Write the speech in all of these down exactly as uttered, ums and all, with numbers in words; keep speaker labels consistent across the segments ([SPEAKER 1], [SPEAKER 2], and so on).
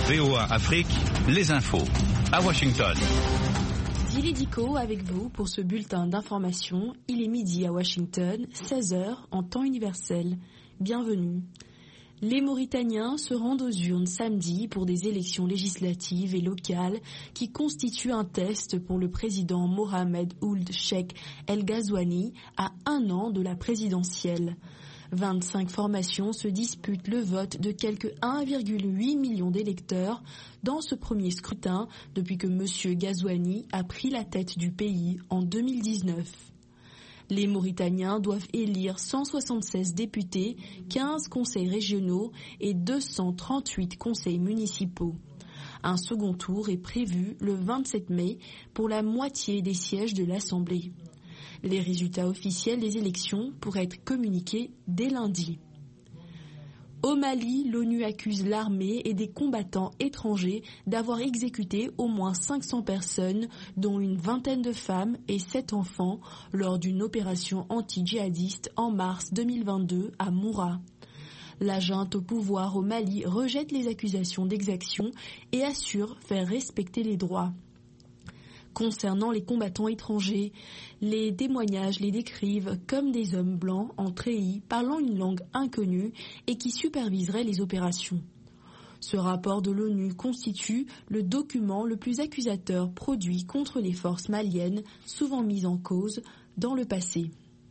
[SPEAKER 1] V O A Afrique, les infos. À Washington.
[SPEAKER 2] Dili Diko avec vous pour ce bulletin d'information. Il est midi à Washington, seize heures en temps universel. Bienvenue. Les Mauritaniens se rendent aux urnes samedi pour des élections législatives et locales qui constituent un test pour le président Mohamed Ould Cheikh El Ghazouani à un an de la présidentielle. vingt-cinq formations se disputent le vote de quelques un virgule huit million d'électeurs dans ce premier scrutin depuis que M. Ghazouani a pris la tête du pays en deux mille dix-neuf. Les Mauritaniens doivent élire cent soixante-seize députés, quinze conseils régionaux et deux cent trente-huit conseils municipaux. Un second tour est prévu le vingt-sept mai pour la moitié des sièges de l'Assemblée. Les résultats officiels des élections pourraient être communiqués dès lundi. Au Mali, l'ONU accuse l'armée et des combattants étrangers d'avoir exécuté au moins cinq cents personnes, dont une vingtaine de femmes et sept enfants, lors d'une opération anti-djihadiste en mars deux mille vingt-deux à Moura. La junte au pouvoir au Mali rejette les accusations d'exaction et assure faire respecter les droits. Concernant les combattants étrangers, les témoignages les décrivent comme des hommes blancs en treillis parlant une langue inconnue et qui superviseraient les opérations. Ce rapport de l'ONU constitue le document le plus accusateur produit contre les forces maliennes, souvent mises en cause dans le passé.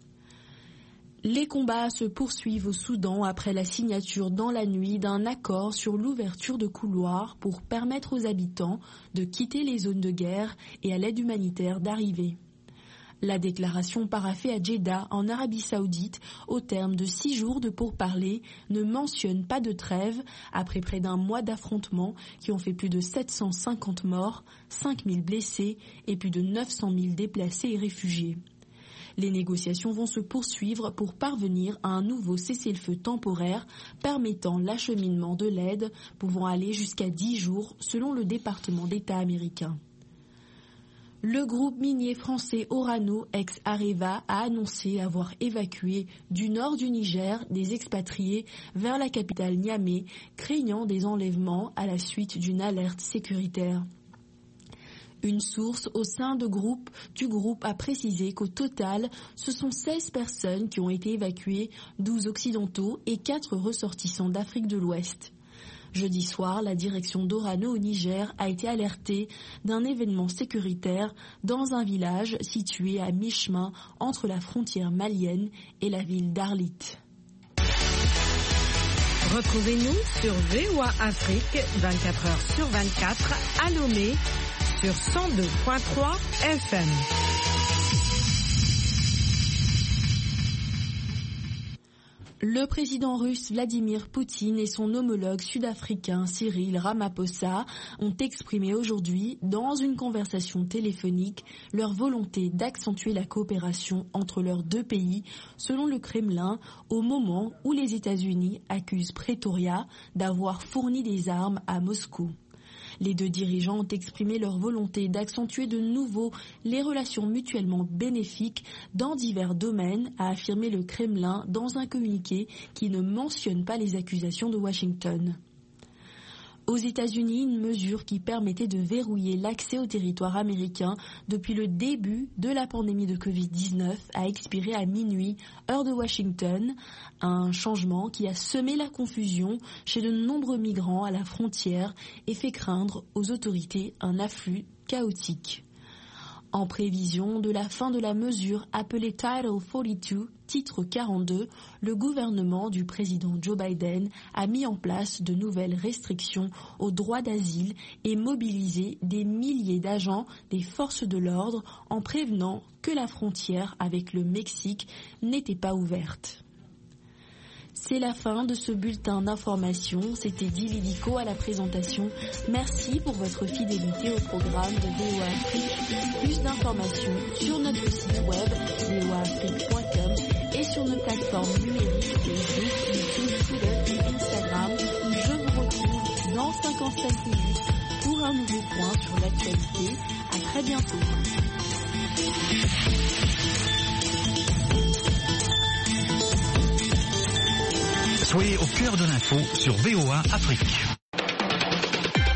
[SPEAKER 2] Les combats se poursuivent au Soudan après la signature dans la nuit d'un accord sur l'ouverture de couloirs pour permettre aux habitants de quitter les zones de guerre et à l'aide humanitaire d'arriver. La déclaration paraphée à Djeddah en Arabie Saoudite au terme de six jours de pourparlers ne mentionne pas de trêve après près d'un mois d'affrontements qui ont fait plus de sept cent cinquante morts, cinq mille blessés et plus de neuf cent mille déplacés et réfugiés. Les négociations vont se poursuivre pour parvenir à un nouveau cessez-le-feu temporaire permettant l'acheminement de l'aide pouvant aller jusqu'à dix jours selon le département d'État américain. Le groupe minier français Orano ex-Areva a annoncé avoir évacué du nord du Niger des expatriés vers la capitale Niamey, craignant des enlèvements à la suite d'une alerte sécuritaire. Une source au sein de groupe, du groupe a précisé qu'au total, ce sont seize personnes qui ont été évacuées, douze occidentaux et quatre ressortissants d'Afrique de l'Ouest. Jeudi soir, la direction d'Orano au Niger a été alertée d'un événement sécuritaire dans un village situé à mi-chemin entre la frontière malienne et la ville d'Arlit.
[SPEAKER 3] Retrouvez-nous sur V O A Afrique vingt-quatre heures sur vingt-quatre à Lomé sur cent deux virgule trois F M.
[SPEAKER 2] Le président russe Vladimir Poutine et son homologue sud-africain Cyril Ramaphosa ont exprimé aujourd'hui, dans une conversation téléphonique, leur volonté d'accentuer la coopération entre leurs deux pays, selon le Kremlin, au moment où les États-Unis accusent Pretoria d'avoir fourni des armes à Moscou. Les deux dirigeants ont exprimé leur volonté d'accentuer de nouveau les relations mutuellement bénéfiques dans divers domaines, a affirmé le Kremlin dans un communiqué qui ne mentionne pas les accusations de Washington. Aux États-Unis, une mesure qui permettait de verrouiller l'accès au territoire américain depuis le début de la pandémie de covid dix-neuf a expiré à minuit, heure de Washington, un changement qui a semé la confusion chez de nombreux migrants à la frontière et fait craindre aux autorités un afflux chaotique. En prévision de la fin de la mesure appelée Title quarante-deux, titre quarante-deux, le gouvernement du président Joe Biden a mis en place de nouvelles restrictions au droit d'asile et mobilisé des milliers d'agents des forces de l'ordre en prévenant que la frontière avec le Mexique n'était pas ouverte. C'est la fin de ce bulletin d'information. C'était Dili Diko à la présentation. Merci pour votre fidélité au programme de V O A Afrique. Plus d'informations sur notre site web v o a afrique point com et sur nos plateformes numériques Facebook, YouTube, Twitter et Instagram. Je vous retrouve dans cinquante-cinq minutes pour un nouveau point sur l'actualité. À très bientôt.
[SPEAKER 1] Soyez au cœur de l'info sur V O A Afrique.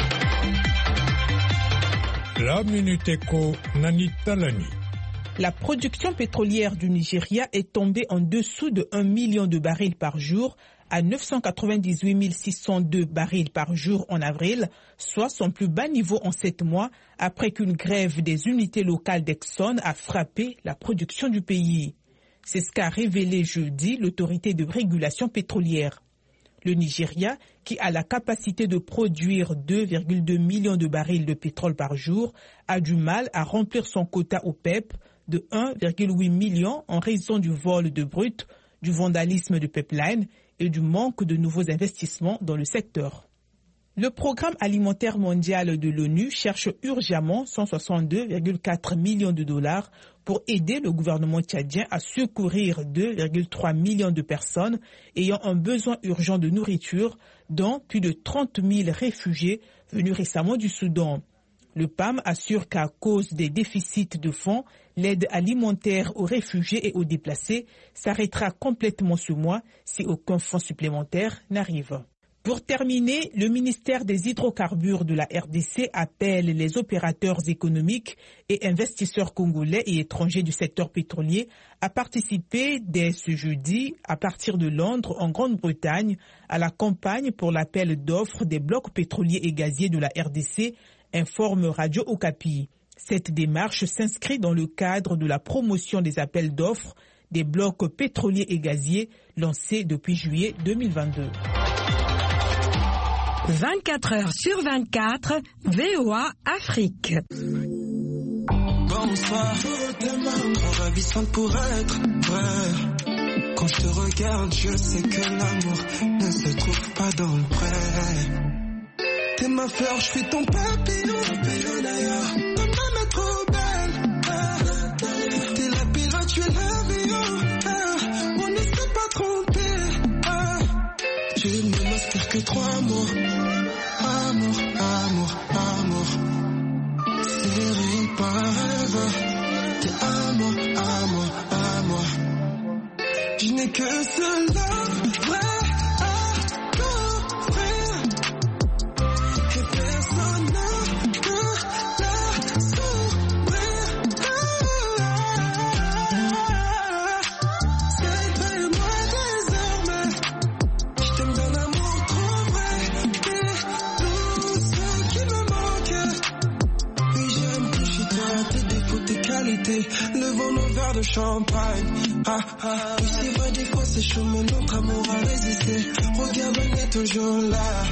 [SPEAKER 4] La Minute Éco, Nani Talani.
[SPEAKER 5] La production pétrolière du Nigeria est tombée en dessous de un million de barils par jour à neuf cent quatre-vingt-dix-huit mille six cent deux barils par jour en avril, soit son plus bas niveau en sept mois, après qu'une grève des unités locales d'Exxon a frappé la production du pays. C'est ce qu'a révélé jeudi l'autorité de régulation pétrolière. Le Nigeria, qui a la capacité de produire deux virgule deux millions de barils de pétrole par jour, a du mal à remplir son quota OPEP de un virgule huit million en raison du vol de brut, du vandalisme de pipeline et du manque de nouveaux investissements dans le secteur. Le Programme alimentaire mondial de l'ONU cherche urgemment cent soixante-deux virgule quatre millions de dollars pour aider le gouvernement tchadien à secourir deux virgule trois millions de personnes ayant un besoin urgent de nourriture, dont plus de trente mille réfugiés venus récemment du Soudan. Le P A M assure qu'à cause des déficits de fonds, l'aide alimentaire aux réfugiés et aux déplacés s'arrêtera complètement ce mois si aucun fonds supplémentaire n'arrive. Pour terminer, le ministère des hydrocarbures de la R D C appelle les opérateurs économiques et investisseurs congolais et étrangers du secteur pétrolier à participer dès ce jeudi, à partir de Londres, en Grande-Bretagne, à la campagne pour l'appel d'offres des blocs pétroliers et gaziers de la R D C, informe Radio Okapi. Cette démarche s'inscrit dans le cadre de la promotion des appels d'offres des blocs pétroliers et gaziers lancés depuis juillet deux mille vingt-deux.
[SPEAKER 3] vingt-quatre heures sur vingt-quatre, V O A Afrique.
[SPEAKER 6] Bonsoir, trop ravissante pour être vrai. Quand je te regarde, je sais que l'amour ne se trouve pas dans le prêt. T'es ma fleur, je suis ton papillon, papillon d'ailleurs. Ta maman est trop belle, ah. T'es la pilote, tu es l'avion, ah. On ne s'est pas trompé, ah. Tu ne m'inspires que trois mots. Amour, amour, amour. Série par rêve. T'es amour, amour, amour. Je n'ai que cela, vrai. Levons nos verres de champagne. Ah ah, oui c'est vrai des fois c'est chaud mais notre amour a résisté. Regarde on est toujours là.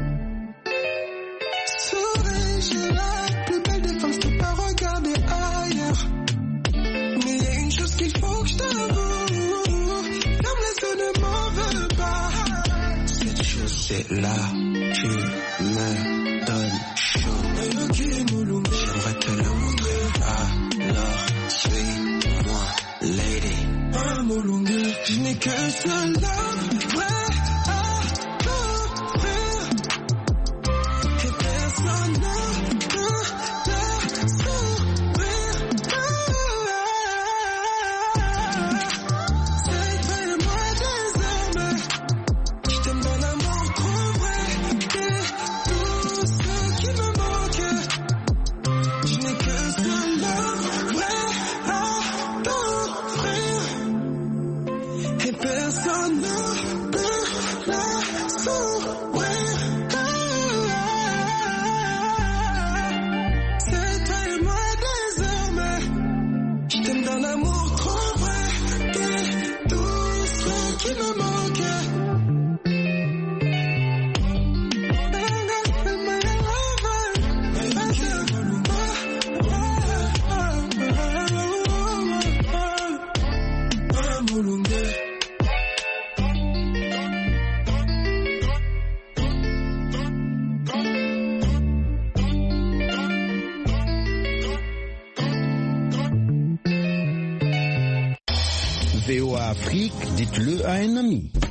[SPEAKER 6] Souris, j'ai la plus belle des femmes, je peux pas regarder ailleurs. Mais il y a une chose qu'il faut que je t'avoue. Ferme les yeux, ne m'en veux pas. Cette chose c'est là, tu me donnes chaud. J'aimerais te la montrer. Alors, suis-moi, lady. Amour, je n'ai que cela, vrai à t'offrir. Et personne ne peut la s'ouvrir. C'est toi et moi désormais. Je t'aime d'un amour trop vrai. Et tout ce qui me manque. Je n'ai que cela. Personne ne peut la s'ouvrir. C'est toi et moi désormais. Je t'aime d'un amour trop vrai. T'es tout ce qui me manque.
[SPEAKER 7] V O A Afrique, dites-le à un ami.